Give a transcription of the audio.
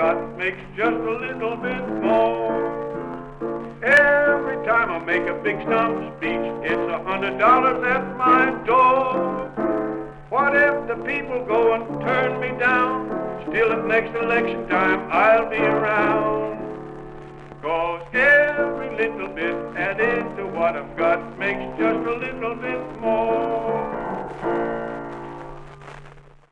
got makes just a little bit more. Every time I make a big stump speech, it's $100 at my door. What if the people go and turn me down? Still at next election time I'll be around. 'Cause every little bit added to what I've got makes just a